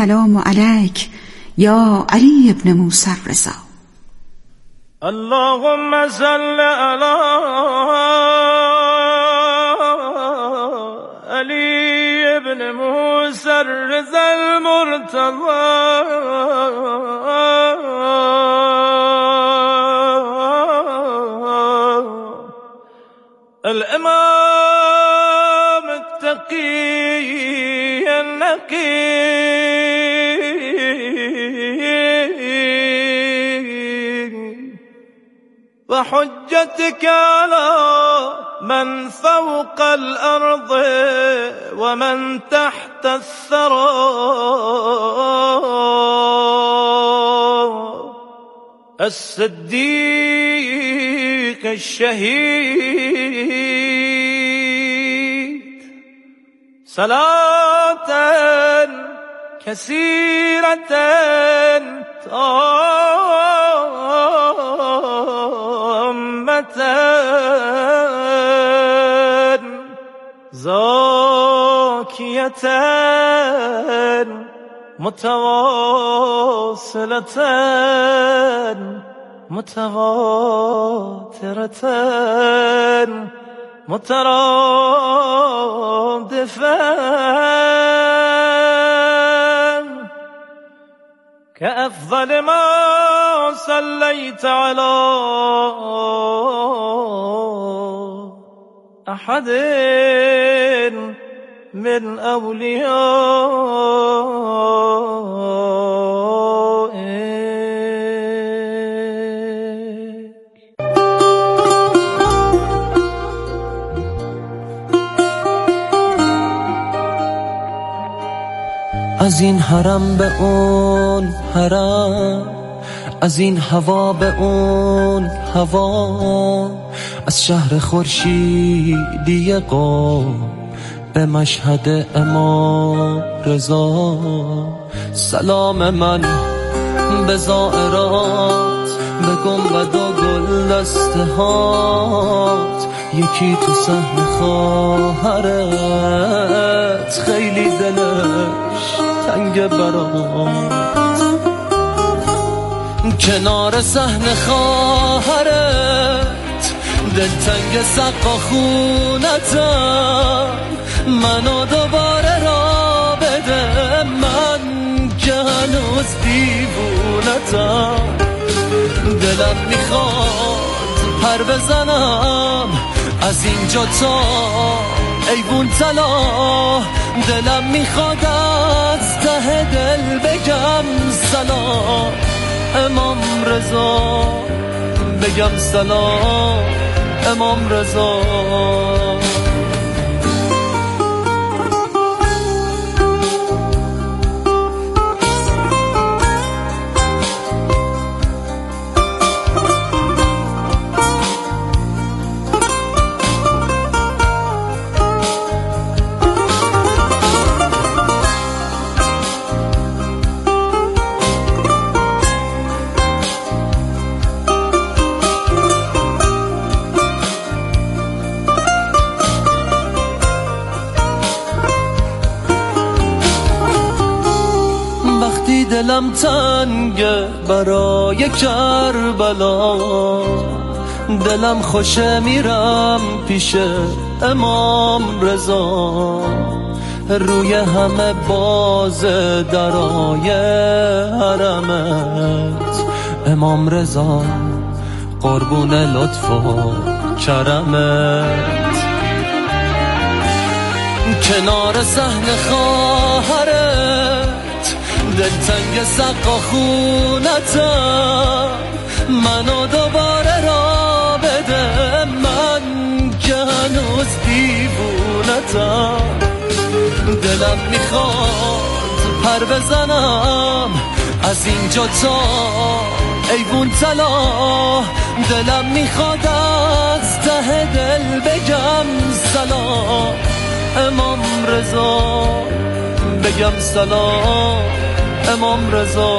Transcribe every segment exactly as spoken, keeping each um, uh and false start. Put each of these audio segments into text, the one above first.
السلام علیک یا علی ابن موسی الرضا. اللهم صل علی علی ابن موسی الرضا المرتضی الامام التقی النقی وحجتك على من فوق الأرض ومن تحت الثرى الصديق الشهيد صلاة كثيرة تامة زاكية متواصلة متواترة مترادفة كأفضل ما صليت على أحد من أوليائك. از این حرم به اون حرم، از این هوا به اون هوا، از شهر خورشیدی قم به مشهد امام رضا. سلام من به زائرات، به گنبد و گل دستهات، یکی تو صحن خواهرت خیلی دلش تنگ برات. کنار صحن خواهرت دلتنگ سقا خونتم، منو دوباره را بده من که هنوز دیوونتم. دلم میخواد پر بزنم از اینجا تا ایوون طلا، دلم میخواد از ته دل بگم سلام امام رضا، بگم سلام امام رضا. دلم تنگه برای کربلا، دلم خوشه میرم پیش امام رضا. روی همه باز درای حرمت امام رضا، قربون لطف و کرمت. کنار صحن خواهرت دلتنگ سقا خونتم، منو دوباره را بده من که هنوز دیوونتم. دلم میخواد پر بزنم از اینجا تا ایوون طلا، دلم میخواد از ته دل بگم سلام امام رضا، بگم سلام امام رضا.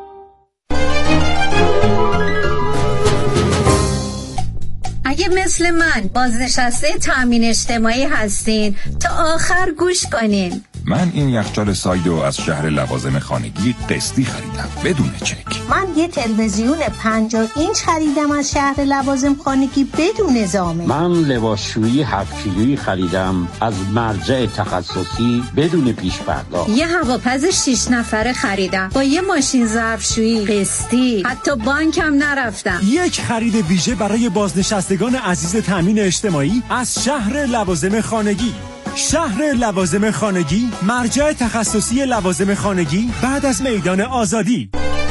اگه مثل من بازنشسته تامین اجتماعی هستین تا آخر گوش کنین. من این یخچال سایدو از شهر لوازم خانگی قسطی خریدم بدون چک. من یه تلویزیون پنجاه اینچ خریدم از شهر لوازم خانگی بدون ضامن. من لباسشویی هفت کیلویی خریدم از مرجع تخصصی بدون پیش پرداخت. یه هواپز شش نفره خریدم با یه ماشین ظرفشویی قسطی، حتی بانکم نرفتم. یک خرید ویژه برای بازنشستگان عزیز تامین اجتماعی از شهر لوازم خانگی. شهر لوازم خانگی، مرجع تخصصی لوازم خانگی بعد از میدان آزادی.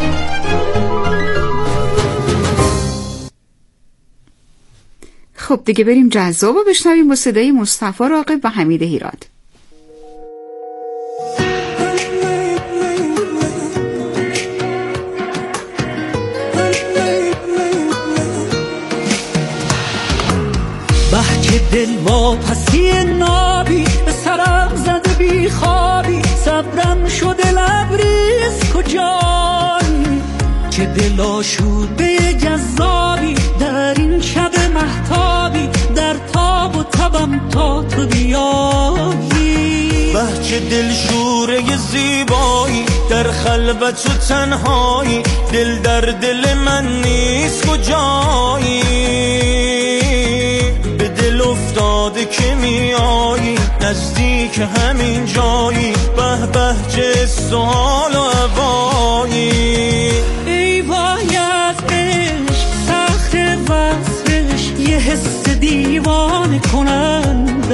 خب دیگه بریم جذاب و بشنویم با صدای مصطفی راغب و حمید هیراد. که دل واپسی نابی به سرم زده بی خوابی، صبرم شده لبریز کجایی که دل آشوده جذابی در این شب مهتابی، در تاب و تبم تا تو بیایی. بهچه دل شوره زیبایی در خلوت و تنهایی، دل در دل من نیست کجایی، افتاده که میایی نزدیک همین جایی، به به چه سوال و هوایی. ای وای از عشق سخت وصفش، یه حس دیوانه کننده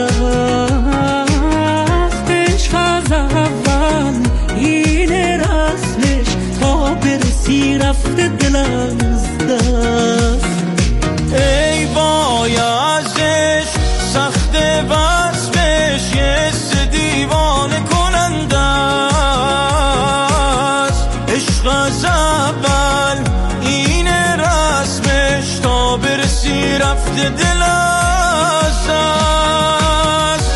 است. عشق از اول این رسمش، تا برسی رفته دل از دست. ای وای از عشق سخت وصفش، یه حس دیوانه کننده است. عشق از اول این رسمش، تا برسی رفته دل از دست.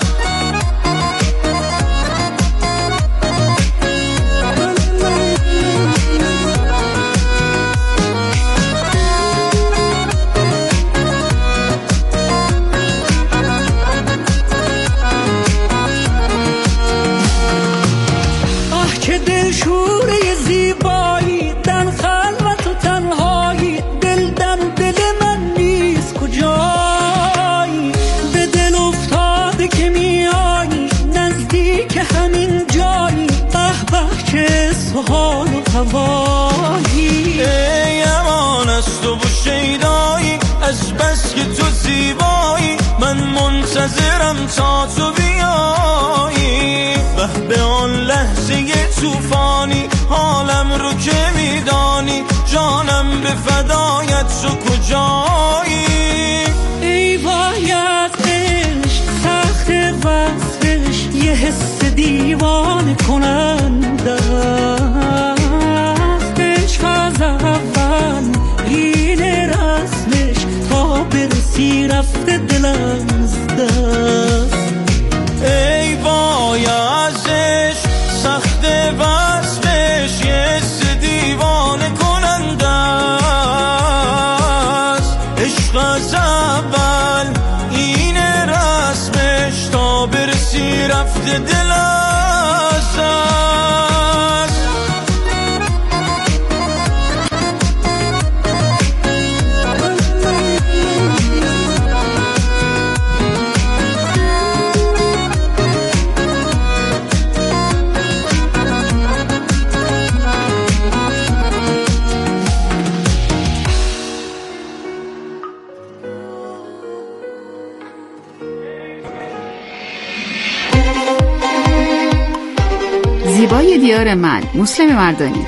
ای امان از تو و شیدایی، از بس که تو زیبایی، من منتظرم تا تو بیایی. به به آن لحظه توفانی، حالم رو که میدانی، جانم به فدایت تو کجایی. ای وای از عشق سخت وصفش، یه حس دیوانه کننده است. عشق از اول این رسمش، تا برسی رفته دل از دست. ای وای از عشق سخت وصفش، یه حس دیوانه کننده است. عشق از اول این رسمش، تا برسی رفته دل از دست. زیبای دیار من، مسلم مردانی.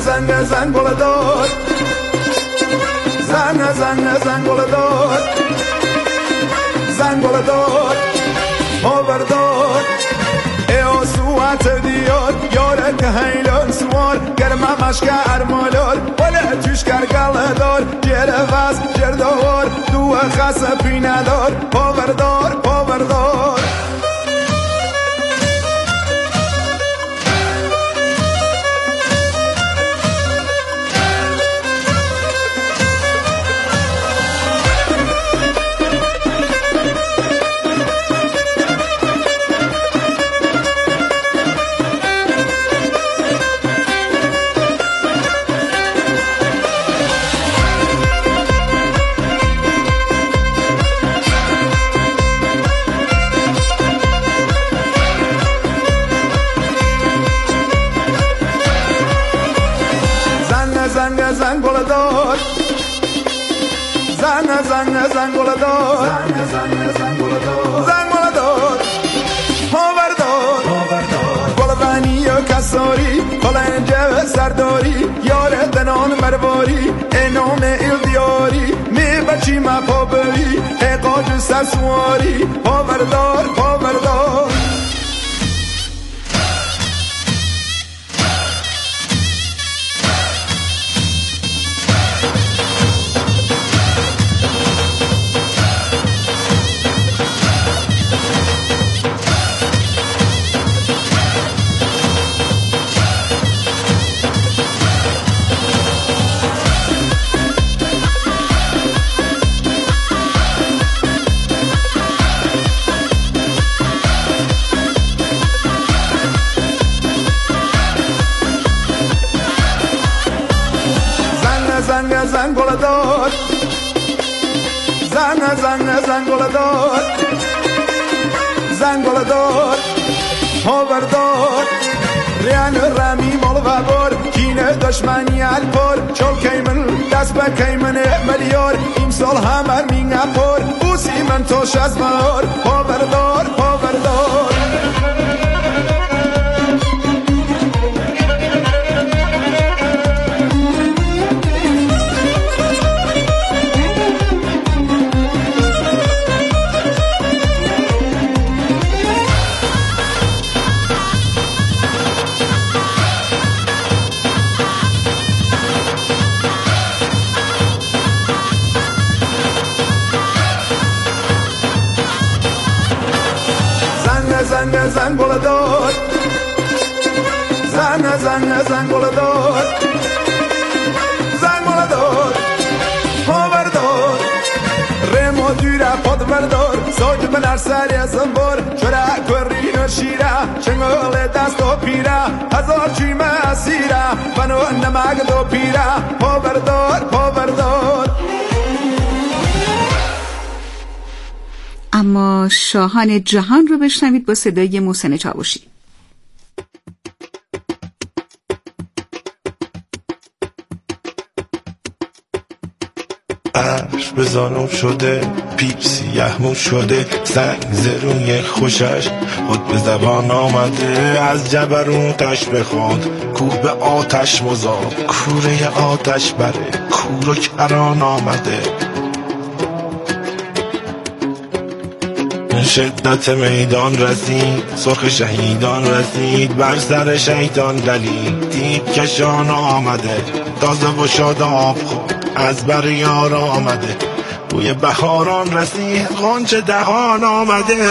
زن زن گل دار زن زن زن گل دار زن گل دار آور دار ای آسوات دیار یاره که هیلان سوار گرمه مشک ارمالار ولی توش کرگل دار جیر غز جیر دوار دو خس پینه دار آور دار آور دار زن زن گل دار زن زن زن گل دار زن زن زن گل دار زن گل دار آور دار گل بنی و کساری کلنجه سرداری یار دنان مرواری انام ایل دیاری می بچی ما پابری ای قاج سسواری آور دار آور دار زن زن گل دار زن زن زن گل دار زن گل دار آور دار ریان رمی مال و بار کینه دشمنی الپار چول کیمن دست به کیمن ملیار امسال همه مینه پار بوسی من توش از مار آور دار آور دار زن زن گل دار زن زن زن گل دار زن گل دار آور دار رمو دیره پاد بردار ساج بنر سری ازم بار چرا کری نشیره چنگال دست و پیره هزار چیمه اسیره بنو نمک دو پیره آور دار آور دار اما شاهان جهان رو بشنوید با صدای محسن چاوشی. عرش به زانو شده پیپ سیه‌مو شده سنگ زرونی خوشش خود به زبان آمده از جبروتش بخواد کوه به آتش مذاب کوره آتش بره کور و کران آمده شدت میدان رسید سرخ شهیدان رسید بر سر شیطان دلید دید کشان آمده تازه و شاداب خود از بر یار آمده بوی بهاران رسید غنچه دهان آمده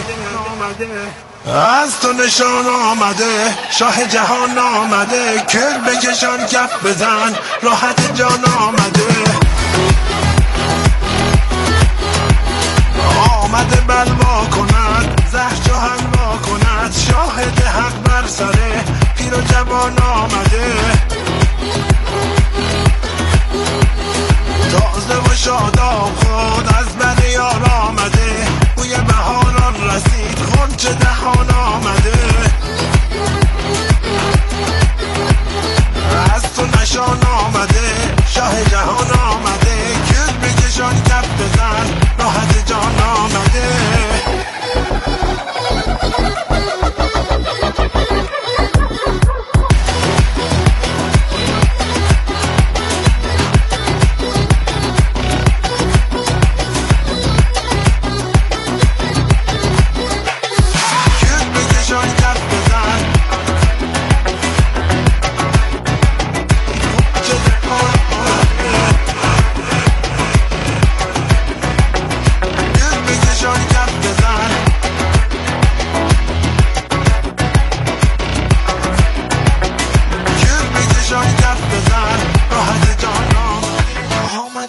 از تو نشان آمده شاه جهان آمده کر بکشان کف بزن راحت جان آمده آمده بلوا کند زهر و حلوا کند شاهد حق بر سره پیر و جوان آمده تازه و شاداب خود از بر یار آمده بوی بهاران رسید غنچه دهان آمده از تو نشان آمده شاه جهان آمده کل بکشان کف بزن راحت جان آمده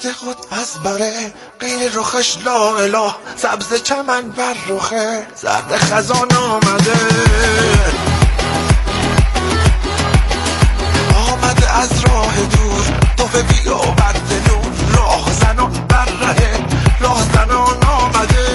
آمده خود از بره غیر رخش لا اله سبز چمن بر رخه زرد خزان آمده آمده از راه دور توفه بیا برد نور راه زنان بر ره راه زنان آمده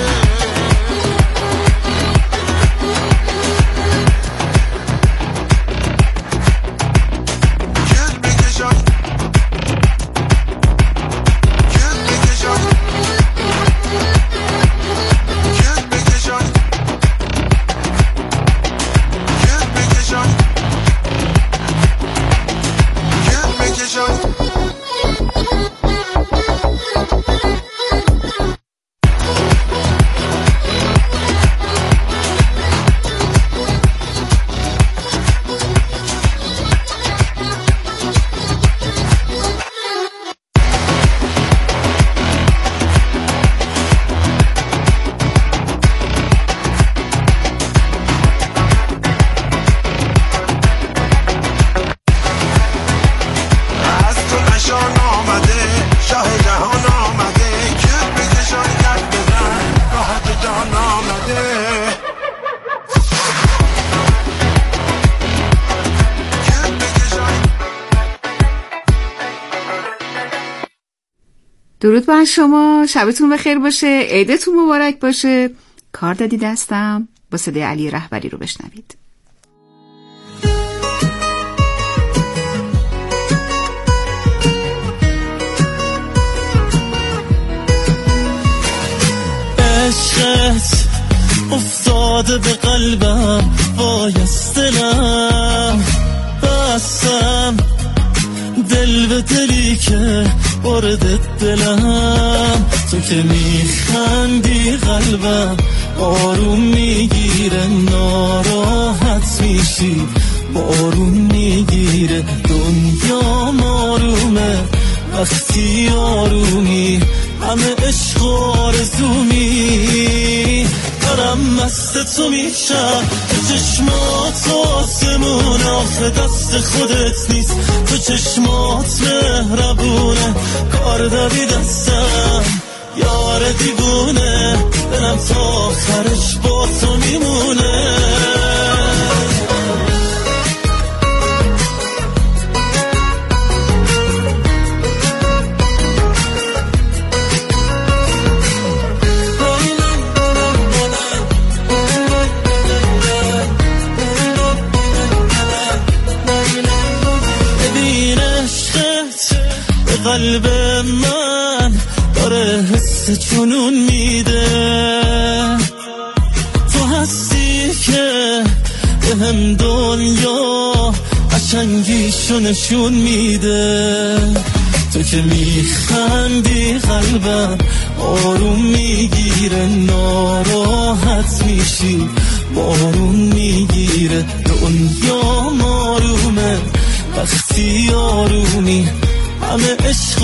درود بر شما، شبتون بخیر باشه، عیدتون مبارک باشه. کار دادی دستم با صدای علی رهبری رو بشنوید. عشقت افتاده به قلبم بایست دلم بستم دل به دلی که وارد دلم تو که میخندی قلبم آروم میگیره ناراحت میشی بارون میگیره دنیا آرومه وقتی آرومی همه عشق آرزومی دارم مست تو میشم تو چشمات آسمون آخه دست خودت نیست تو چشمات مهربونه کار داری دستم یار دیوونه دلم تا آخرش با تو میمونه قلب من داره حس جنون میده تو هستی که به هم دنیا قشنگیشو نشون میده تو که میخندی قلبم آروم میگیره ناراحت میشی بارون میگیره دنیا آرومه وقتی آرومی همه عشق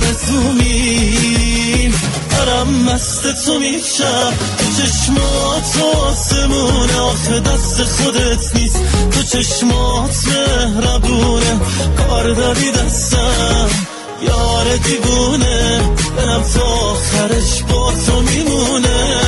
آرزومیم دارم مست تو میشم تو چشمات آسمونه آخه دست خودت نیست تو چشمات مهربونه کار داری دستم یار دیوونه دلم تا آخرش با تو میمونه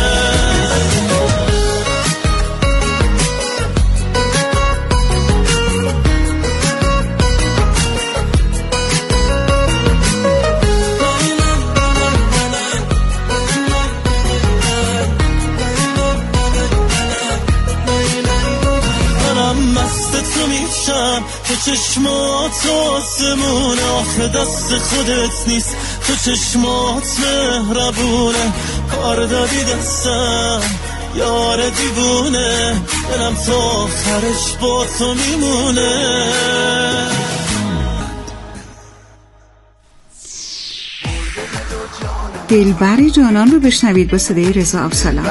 تو چشمات آسمونه آخه دست خودت نیست تو چشمات مهربونه کار داری دستم یار دیوونه دلم تا آخرش با تو میمونه دلبر جانان رو بشنوید با صدای رضا ابسلام.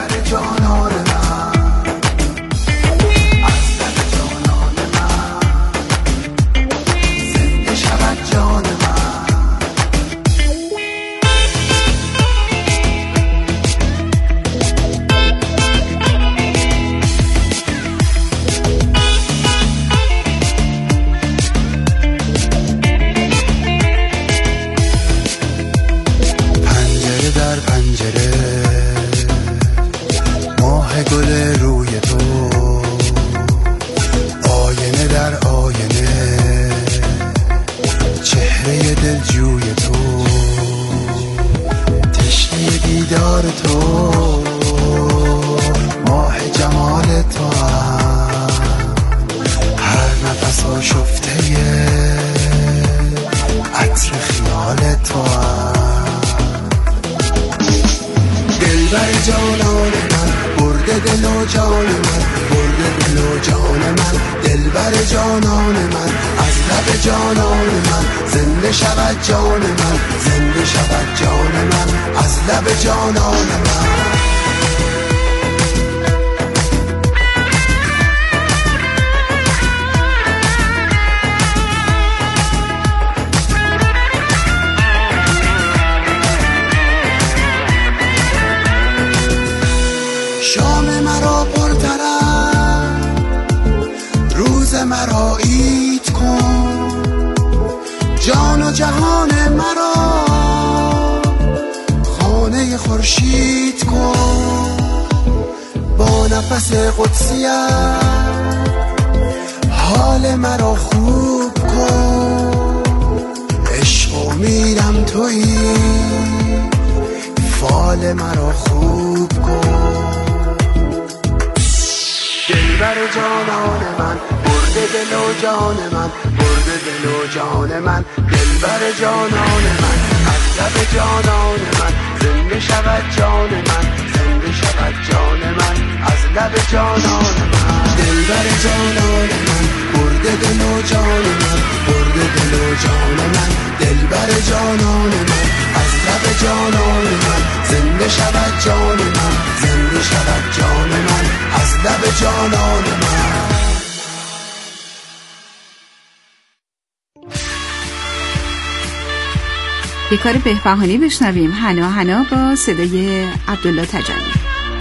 و جان من، برده دل و جان من، دلبر جانان من، از لب جانان من زنده شود جان من، زنده شود جان من، از لب جانان من. شام مرا پرطرف، روز مرا عید کن، جان و جهان مرا خانه خورشید کن، با نفس قدسیت حال مرا خوب کن، عشق و میرم تویی فال مرا خوب کن. دلبر جانان من، برده دل و جان من، برده دل و جان من، دلبر جانان من، از لب جانان من زنده شود جان من، زنده شود جان من، از لب جانان من. دلبر جانان من، برده دل و جان من، برده دل و جان من، دلبر جانان من، از لب جانان من زنده شود جان من، زنده شود جان من، از لب جانان من. یه کار بهبهانی بشنویم، حنا حنا با صدای عبدالله تجلی.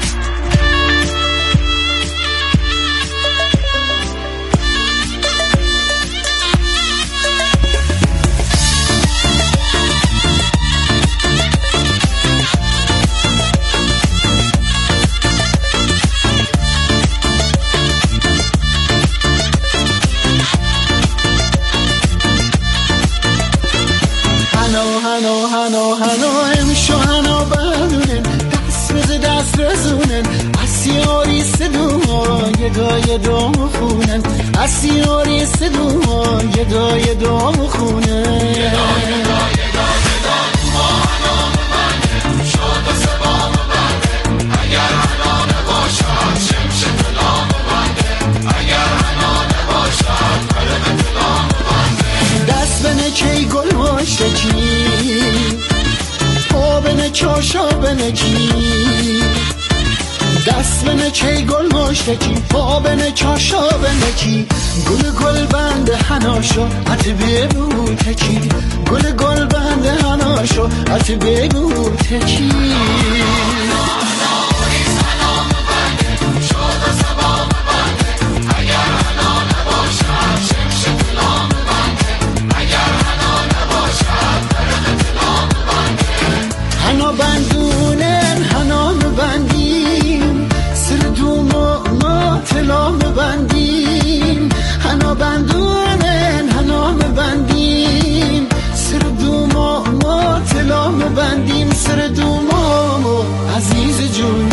هنو هنو هنو امشو هنو بدونن دست بزه دست رزونن اسیاری سدوما یه گای دوم خونن اسیاری سدوما یه گای دوم خونن یه گای گای گای گای ما هنو مبنده شاد و سبا مبنده اگر هنو نباشد شمش طلا مبنده اگر هنو نباشد قلب طلا مبنده دست بنه کی گل باشه کی پا بنه چاشا بنه کی دست بنه چی گل مشتکی پا بنه چاشا بنه کی گل گل بنده هناشو ات بگو تکی گل گل بنده هناشو ات بگو تکی هنا بندونن هنا مبندیم سر دوما ما طلا مبندیم هنا بندونن هنا مبندیم سر دوما ما طلا مبندیم سر دوما ما عزیز جون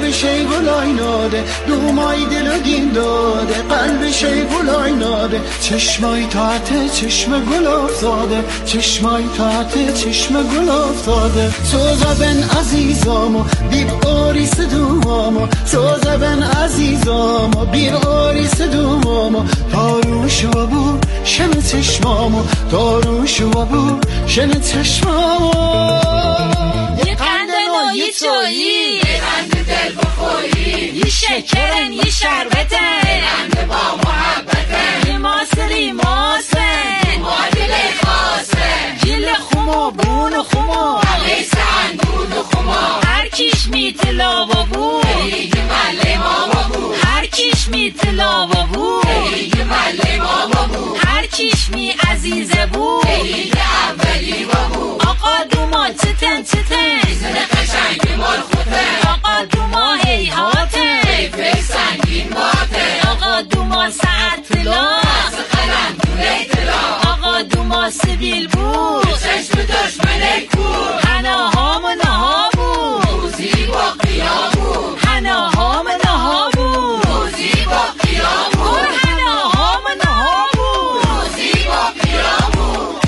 شی گلای ناده دومای دل و دین داده قلب شی گلای ناده چشمای تاعت چشم گل افتاده چشمای تاعت چشم گل افتاده سوزا بن عزیزامو بیب آریس دومامو سوزا بن عزیزامو بیب آریس دومامو تاروش و بو شن چشمامو تاروش و بو شن چشمامو یه قند نوعی تویی یه قند دل بخوری یه شکرن یه شربتن یه قند با محبتن یه ماسری ماسن معادل خاصن جل خمو بون و خمو عقیس اندود و خمو هر کیش میتلا و بو دیگه مله ما و بو هر کیش میتلا و بو دیگه مله ما و بو هر کیش می عزیزه بو دیگه اولی و بو آقا دوما چتن چتن زن قشنگی مال خوتن آقا دوما هیهاتن حیفه سنگین باتن آقا دوما ساعت طلا از قلم دوله طلا آقا دوما سبیل بود چشم دشمن کور هناهام و نها بود روزی با قیام بود هناهام و نها بود روزی با قیام بود هناهام و نها بود روزی با قیام بود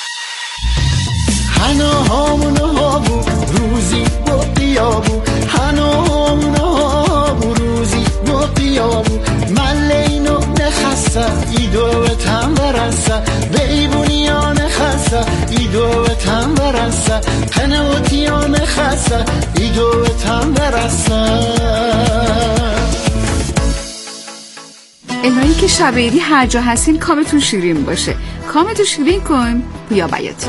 هناهام و نها بود روزی با قیام بود هناهام و نها بود روزی با قیام بود ملینو نخسته ایدو تم برسه بیبونیان خسته ایدو تم برسه قنوتیان خسته ایدو تم برسه الهی که شب عیدی هر جا هستین کامتون شیرین باشه کامتون شیرین کن پویا بیاتی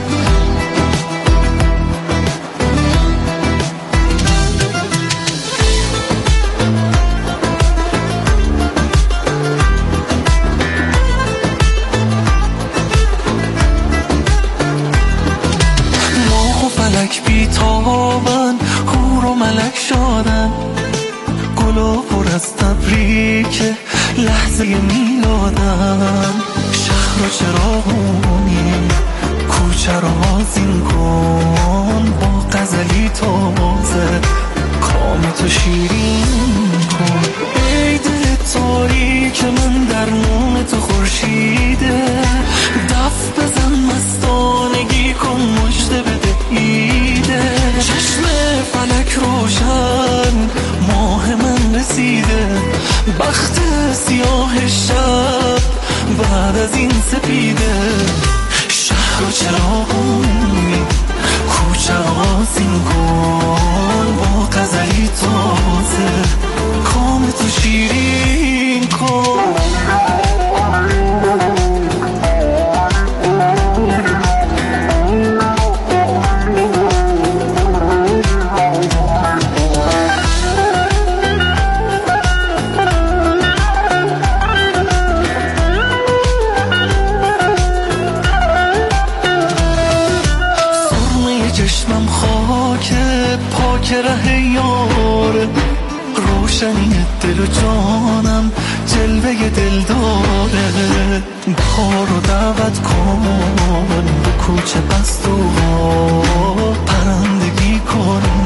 بیتابن هور و ملک شادن گلا پر از تبریک لحظه میلادن شهر و چراغونی کوچه رو آزین کن با غزلی تازه کام تو شیرین کن ای دل تاریک من در نوم تو خورشیده دف بزن مستانگی کن مژده بده ایده چشم فلک روشن ماه من رسیده بخت سیاه شب بعد از این سپیده شهر و چراغونی کوچه آزین کن با غزلی تازه کام تو شیرین کن چشمم خاک پاک ره یاره روشنی دل و جانم جلوه دل داره بهار رو دعوت کن به کوچه بستوها پرندگی کن